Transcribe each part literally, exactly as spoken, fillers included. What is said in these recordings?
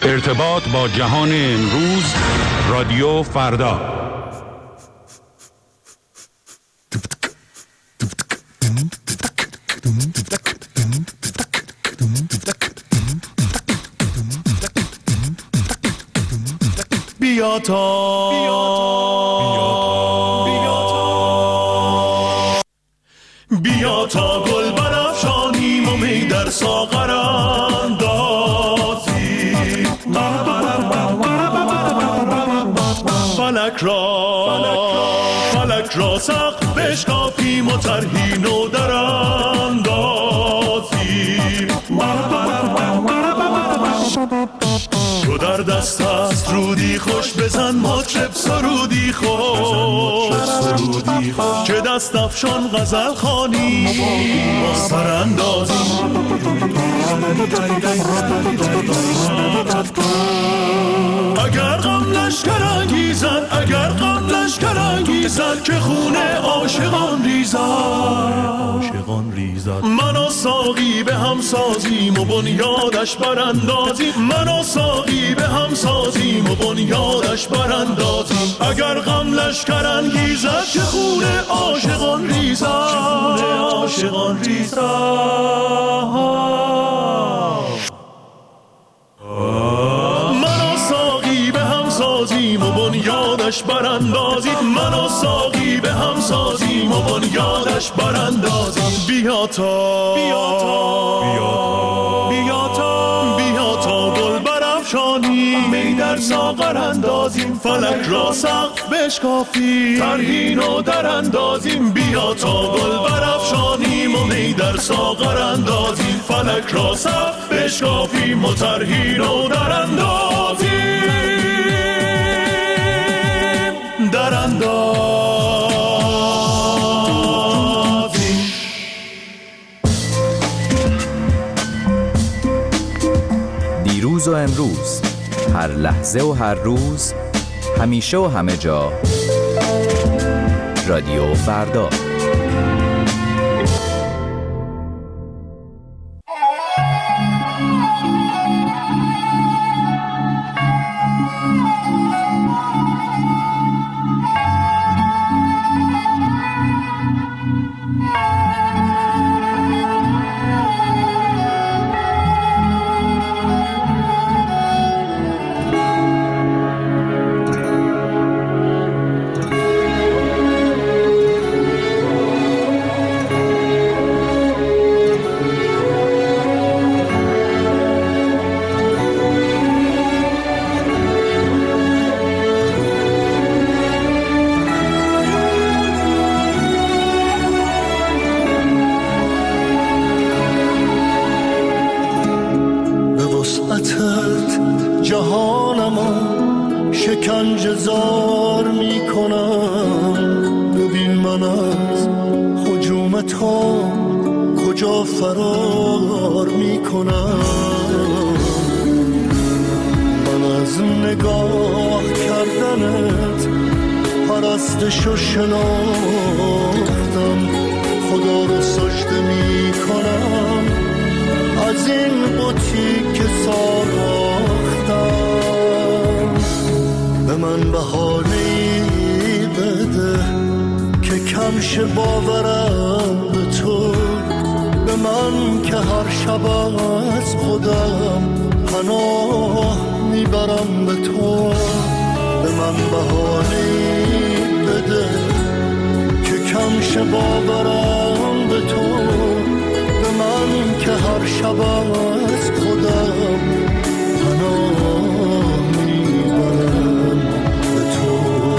ارتباط با جهان امروز، رادیو فردا. بیا تا بیا تا گل برافشانیم و می در ساغر اندازیم، فلک را فلک را سقف بشکافیم و طرحی نو در اندازیم. تو در دست است رودی خوش، بزن مطرب سرودی خوش، که دست افشان غزل خوانی با سراندازی. اگر غم لشکر انگیزد، اگر غم لشکر انگیزد، که خون عاشقان ریزد، عاشقان ریزد. من و ساقی به هم سازیم و بنیادش براندازیم، من و ساقی به هم سازیم و بنیادش براندازیم. اگر غم لشکر انگیزد، که خون عاشقان ریزد، خون عاشقان ریزد. و بنیادش براندازیم، من و ساقی به هم سازیم و بنیادش براندازیم. بیا تا بیا تا بیا تا بیا تا گل برافشانیم، می در ساغر اندازیم، فلک را سقف بشکافیم، طرحی نو در اندازیم. بیا تا گل برافشانیم و می در ساغر اندازیم، فلک را سقف بشکافیم و طرحی نو در اندازیم، در اندازیم. دیروز و امروز، هر لحظه و هر روز، همیشه و همه جا، رادیو فردا. انتظار میکنم، ببین من از هجوم تو کجا فرار میکنم. من از نگاه کردنت پرستش و شناختم، خدا رو سجده میکنم از این بتی که ساختم. به من بهانه‌ای بده که کم شه باورم به تو، به من که هر شب از خودم پناه میبرم به تو. به من بهانه‌ای بده که کم شه باورم به تو، به من که هر شب از خودم پناه میبرم به تو.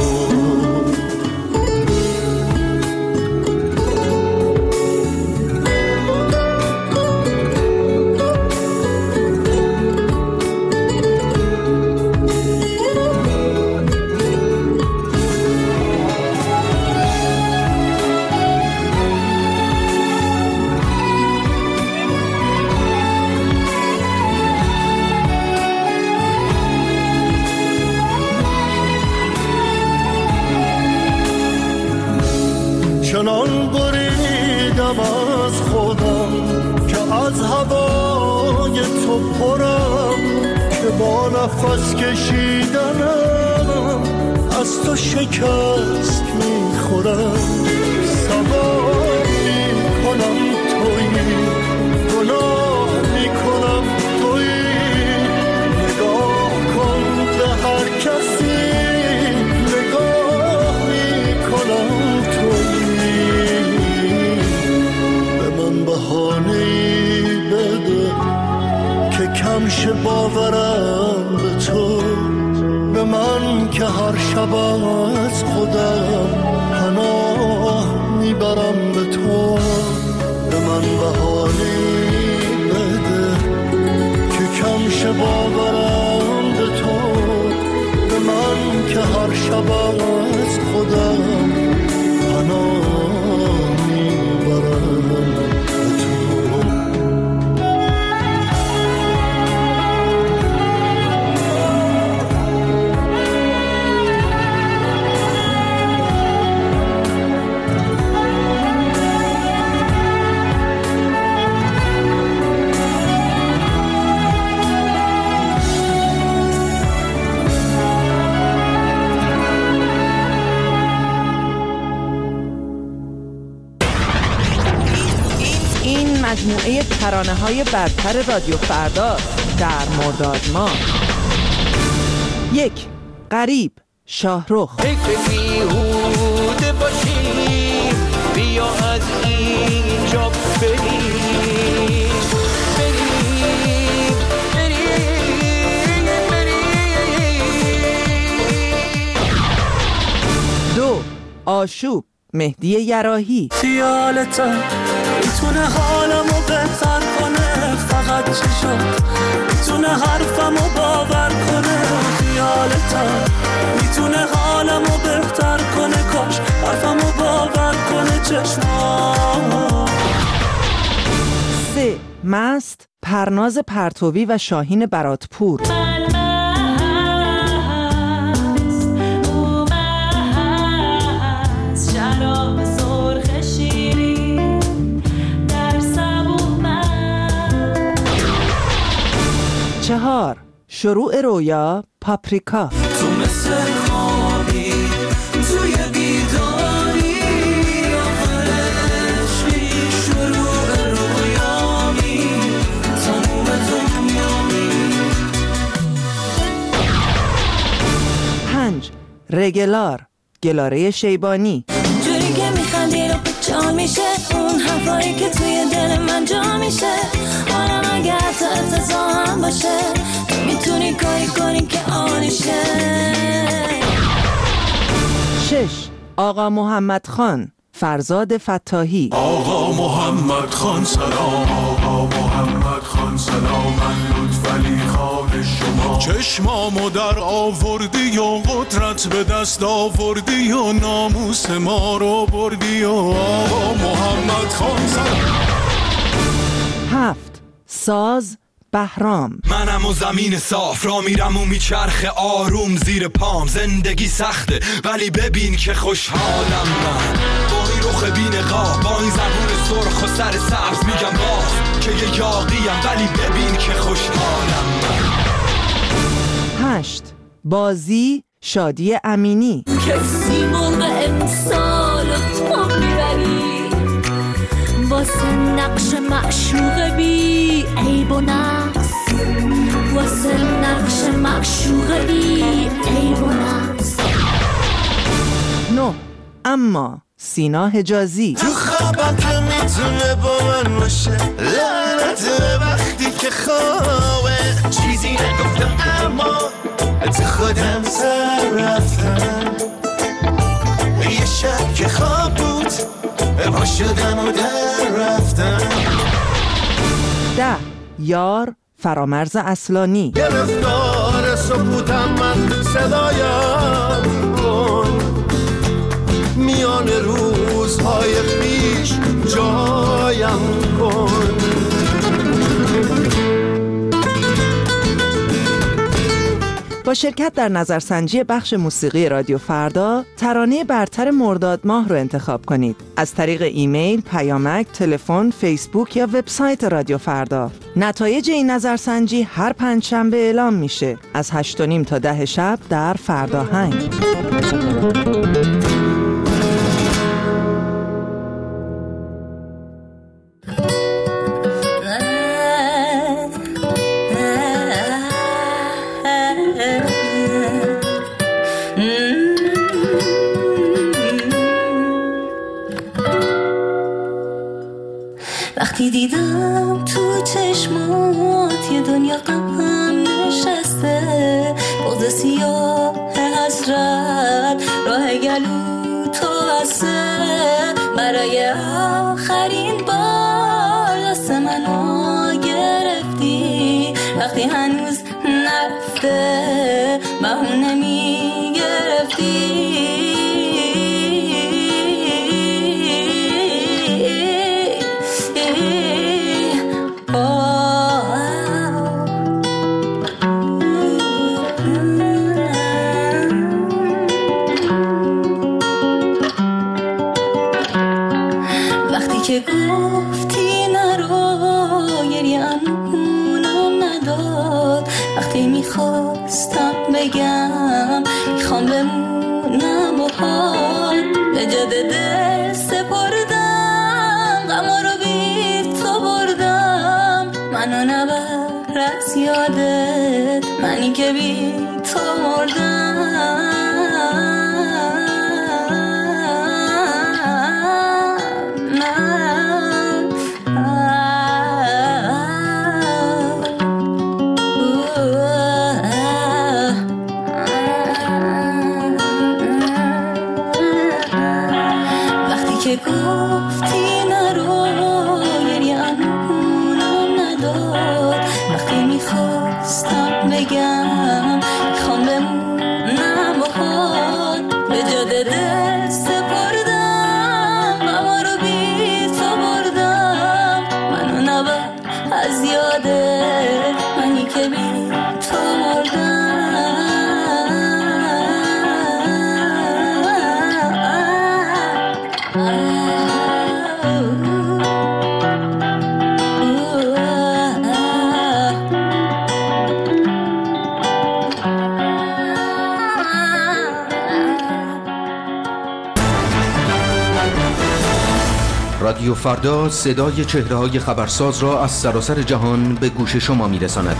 چنان بریدم از خودم که از هوای تو پرم، که با نفس کشیدنم از تو شکست میخورم. سوار میکنم تویی، گناه میکنم تویی. نگاه کن به هر کسی، نگاه میکنم تویی. به من بهانه‌ای بده که کمش باورم به تو، به من که هر شب از خودم پناه میبرم به تو. به من بهانه‌ای بده که کمش باورم به تو، به من که هر شب از خودم پناه میبرم به تو. مجموعه ترانه‌های برتر رادیو فردا در مرداد ماه. یک، غریب، شاهرخ. فکر بیهوده باشیم، بیا از اینجا بریم بریم بریم بریم. دو، آشوب، مهدی یراحی. خیالتا میتونه حالمو بهتر کنه، فقط چی شد میتونه حرفمو باور کنه. خیالتا میتونه حالمو بهتر کنه، کاش حرفمو باور کنه چشمام. سه، مست، پرناز پرتوی و شاهین براتپور. چهار، شروع رویا، پاپریکا. تو مثل خوابی توی بیداری، آخرشی شروع رویامی، تموم دنیامی. پنج، رگلار، گلاره شیبانی. جوری که میخندی رو جا میشه، اون حرفایی که توی دل من جا میشه. حالا اگر تا اتزا هم باشه، تو میتونی کاری کنی که آنیشه. شش، آقا محمد خان، فرزاد فتاحی. آقا محمد خان سلام، آقا محمد خان سلام. من لطفعلی خان شما، چشمامو در آوردی و قدرت به دست آوردی و ناموس ما رو بردی و آقا محمد خان سلام. هفت، ساز، بهرام. منم و زمین صاف را میرم و میچرخه آروم زیر پام. زندگی سخته ولی ببین که خوشحالم من، با این رخ بی‌نقاب، با این زبون سرخ و سر سبز میگم باز که یه یاقیم، ولی ببین که خوشحالم من. هشت، بازی، شادی امینی. کسی مرغ امسال تو میبری، واسه نقش معشوق بی عیب و نقص، واسه نقش معشوق بی عیب و نقص. نه، اما، سینا حجازی. تو خوابم که میتونه با من باشه، لعنت وقتی که خوابه. چیزی نگفتم اما تو خودم سر رفتم، یه شب که خواب بود پا شدم و در رفتم. ده، یار، فرامرز اصلانی. گرفتار سکوتم من، صدایم کن میان روزهای پیش، جایم کن. با شرکت در نظرسنجی بخش موسیقی رادیو فردا ترانه برتر مرداد ماه رو انتخاب کنید. از طریق ایمیل، پیامک، تلفن، فیسبوک یا وبسایت رادیو فردا. نتایج این نظرسنجی هر پنجشنبه اعلام میشه از هشت و نیم تا ده شب در فرداهنگ. وقتی دیدم تو چشمات یه دنیا غم نشسته، بغض سیاه حسرت راه گلو تو بسته، برای آخرین بار دست منو گرفتی، وقتی هنوز نرفته بهونه میگرفتی. که گفتی نرو گریه امونم نداد، وقتی میخواستم بگم میخوام بمونم و حال به جد دل سپردم، غما رو بی تو بردم، منو نبر از یادت، منی که بی تو مردم. که گفتی نرو گریه امونم نداد، وقتی میخواستم بگم میخوام بمونم و حال به جد دل سپردم، غما رو بی تو بردم، منو نبر از یادت، منی که بی تو مردم. رادیو فردا صدای چهره‌های خبرساز را از سراسر جهان به گوش شما می‌رساند.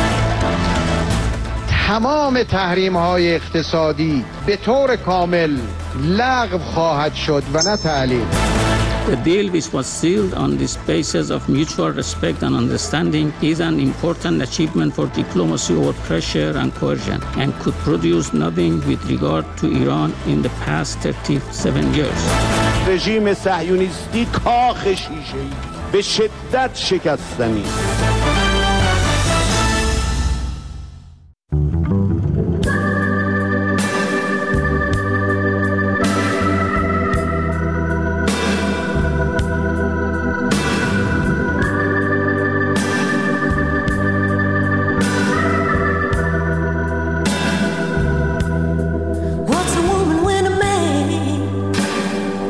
تمام تحریم‌های اقتصادی به طور کامل لغو خواهد شد و نه تعلیق. The deal which was sealed on this basis of mutual respect and understanding is an important achievement for diplomacy over pressure and coercion and could produce nothing with regard to Iran in the past thirty-seven years. رژیم صهیونیستی کاخ شیشه‌ای به شدت شکستنی.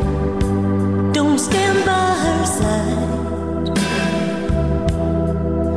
Stand by her side.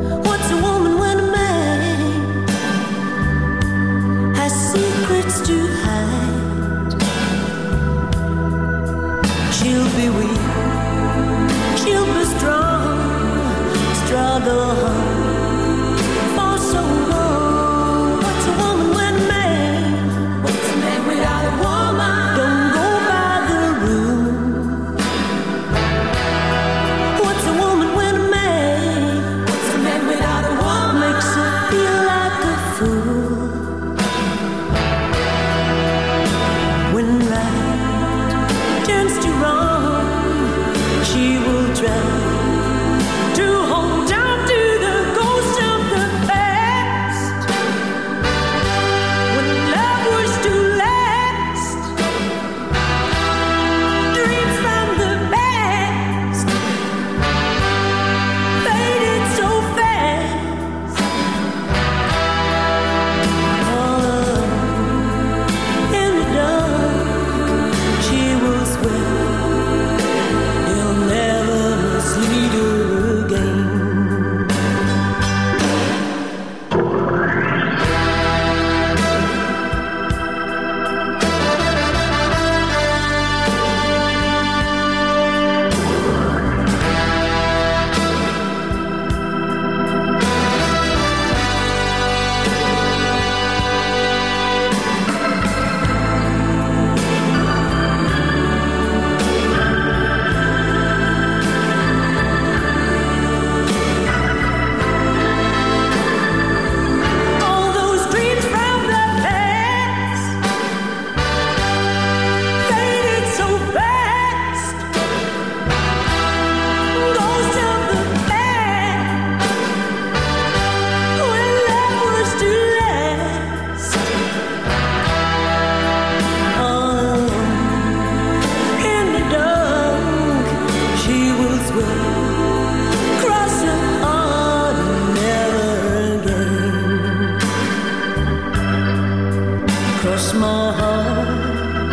cross my heart.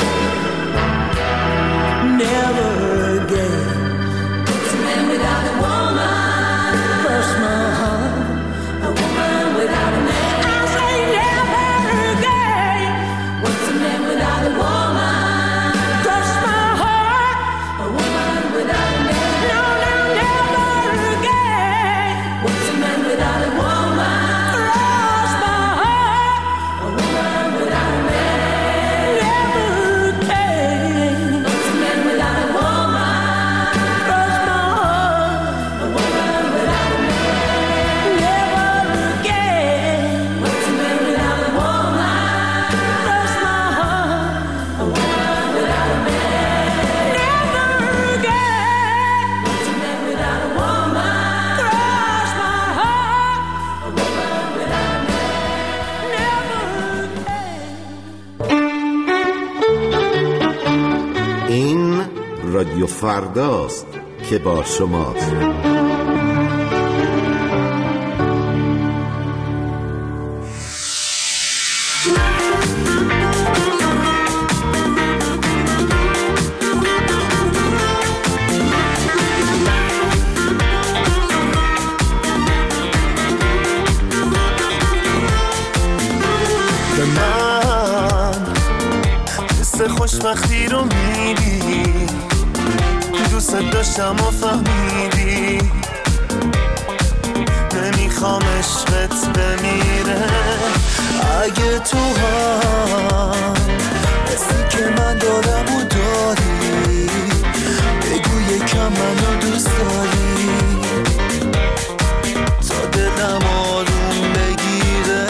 Never again. It's a man without a woman. Cross my heart. A woman without a man. I say never again. What's a man without a woman? Cross my heart. A woman without a man. No, no, never again. What's a man without a woman? Cross my heart. A woman without a man. Never again. What's a man without a woman? Cross my heart. A woman without a man. Never again. What's a man without a woman? Cross my heart. A woman without a man. Never again. What's a man without a woman? Cross my heart. A woman without a man. Never again. این رادیو فرداست که با شماست. به من حس خوشبختی رو میدی، دوست داشتم و فهمیدی، نمیخوام عشقت بمیره. اگه تو هم حسی که من دارم و داری، بگو یکم منو دوست داری تا دلم آروم بگیره.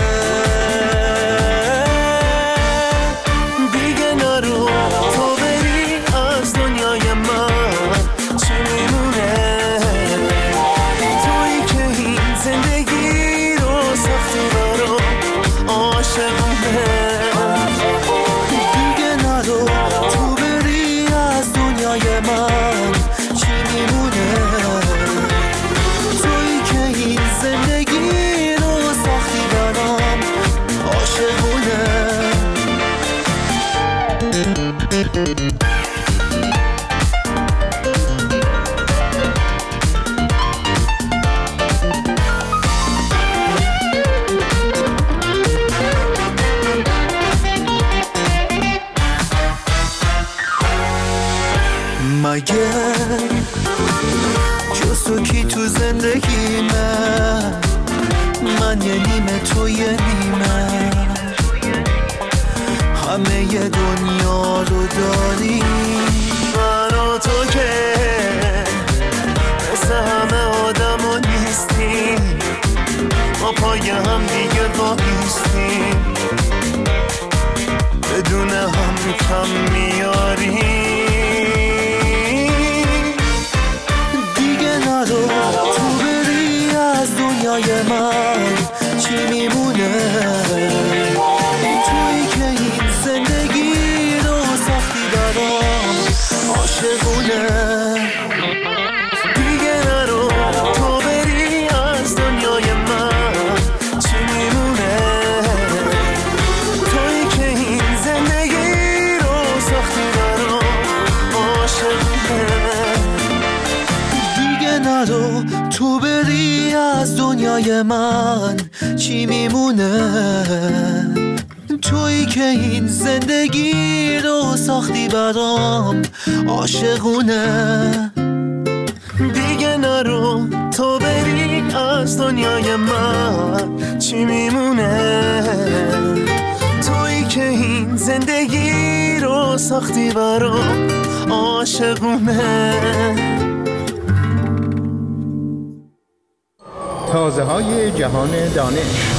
دیگه نرو تو بری از دنیای من، چی میمونه؟ تویی که این زندگی رو سختی برام عاشقونه. دیگه نرو تو بری از دنیای من، چی میمونه؟ تویی که این زندگی رو سختی برام عاشقونه. مگه جز تو کی تو زندگی من، من یه نیمه تو یه نیمه، همه ی دنیا رو داری. من و تو که مثل همه آدم ها نیستیم، ما پای هم دیگه وایستیم، بدون هم کم میاریم. دیگه نرو تو بری از دنیای من، چی میمونه؟ تویی که این زندگی رو سختی برام عاشقونه. دیگه نرو تو بری از دنیای من، چی میمونه؟ تویی که این زندگی رو سختی برام عاشقونه. دیگه نرو تو بری از دنیای من، چی میمونه؟ تویی که این زندگی رو ساختی برام عاشقونه. دیگه نرو تو بری از دنیای من، چی میمونه؟ تویی که این زندگی رو ساختی برام عاشقونه. تازه های جهان دانش.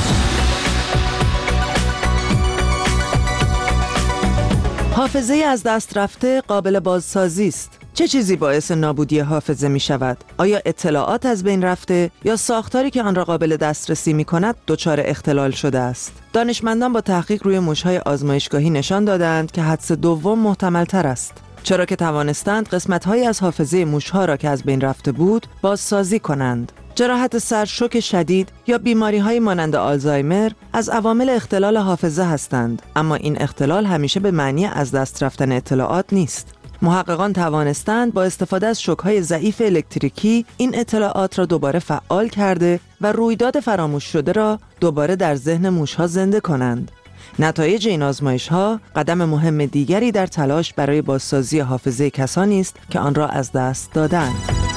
حافظه از دست رفته قابل بازسازی است. چه چیزی باعث نابودی حافظه می شود؟ آیا اطلاعات از بین رفته یا ساختاری که آن را قابل دسترسی می کند دچار اختلال شده است؟ دانشمندان با تحقیق روی موش‌های آزمایشگاهی نشان دادند که حدس دوم محتمل تر است. چرا که توانستند قسمت‌هایی از حافظه موش‌ها را که از بین رفته بود بازسازی کنند. جراحت سر، شوک شدید یا بیماری‌های مانند آلزایمر از عوامل اختلال حافظه هستند، اما این اختلال همیشه به معنی از دست رفتن اطلاعات نیست. محققان توانستند با استفاده از شوک‌های ضعیف الکتریکی این اطلاعات را دوباره فعال کرده و رویداد فراموش شده را دوباره در ذهن موش‌ها زنده کنند. نتایج این آزمایش‌ها قدم مهم دیگری در تلاش برای بازسازی حافظه کسانی است که آن را از دست دادند.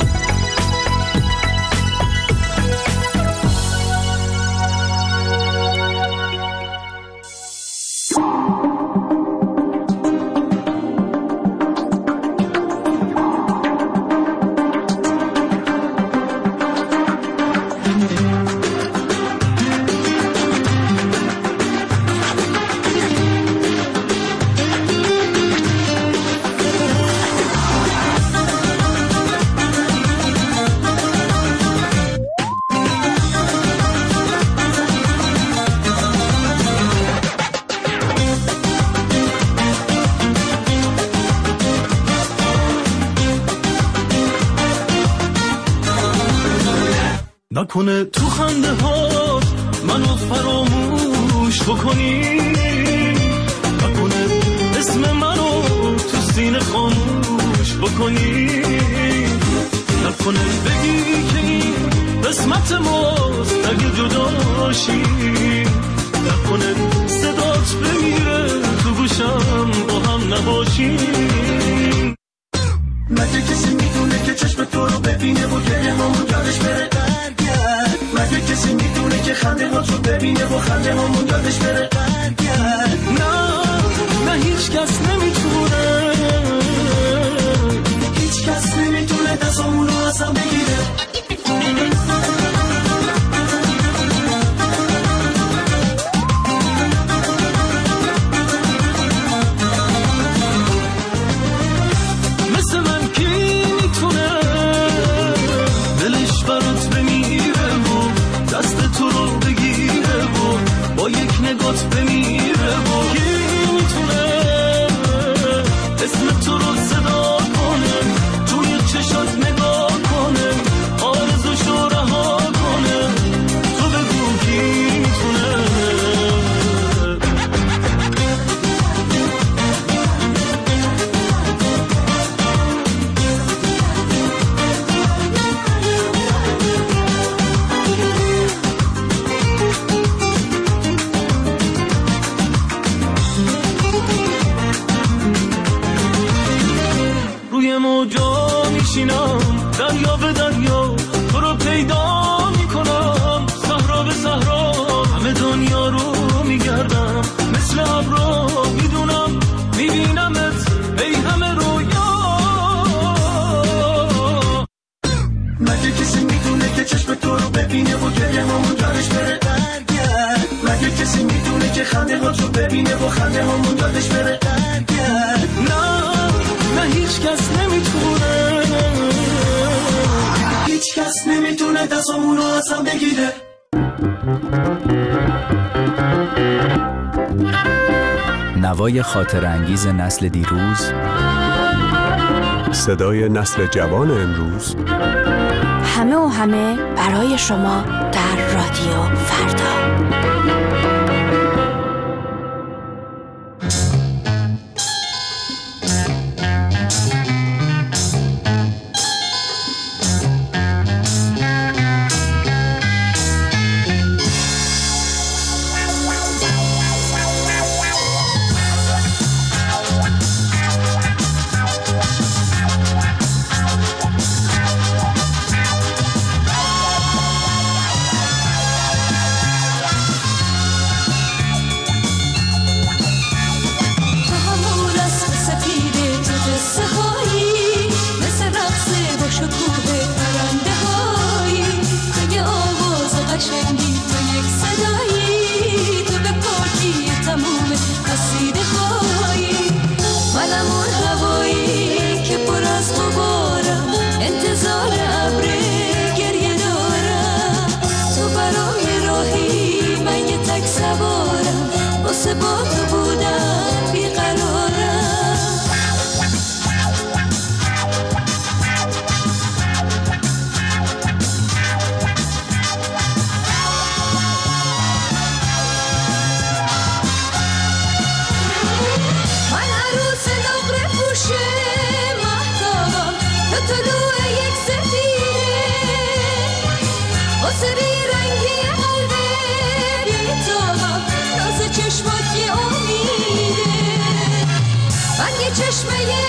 نکنه تو خنده ها منو فراموش بکنی، نکنه اسم منو تو سینه خاموش بکنی، نکنه بگی که این قسمت ماست اگه جداشی، نکنه صدات بمیره تو گوشم با هم نباشی. مگه کسی میدونه که چشم تو رو ببینه و گریه همون یادش بره برگرد؟ مگه کسی میدونه که خنده ها تو ببینه و خنده همون یادش بره برگرد؟ نه نه هیچ کس نمیتونه، هیچ کس نمیتونه دستامون رو ازم بگیره. نگات بمیره و کی میتونه اسم تو رو صدا کنه، توی چشات نگاه کنه، آرزوشو رها کنه، تو بگو کی میتونه. موجا میشینم دریا به دریا تو رو پیدا میکنم، صحرا به صحرا همه دنیا رو میگردم، مثل ابرا میدونم میبینمت ای همه رویا. مگه کسی میدونه که چشم تو رو ببینه و گریه همون یادش بره برگرد؟ مگه کسی میدونه که خنده ها تو ببینه و خنده همون یادش بره برگرد؟ نه نه هیچ کس نمیتونه، هیچ کس نمیتونه دستامون رو ازم بگیره. نوای خاطر انگیز نسل دیروز، صدای نسل جوان امروز، همه و همه برای شما در رادیو فردا. چشمات یه امیده من یه چشمه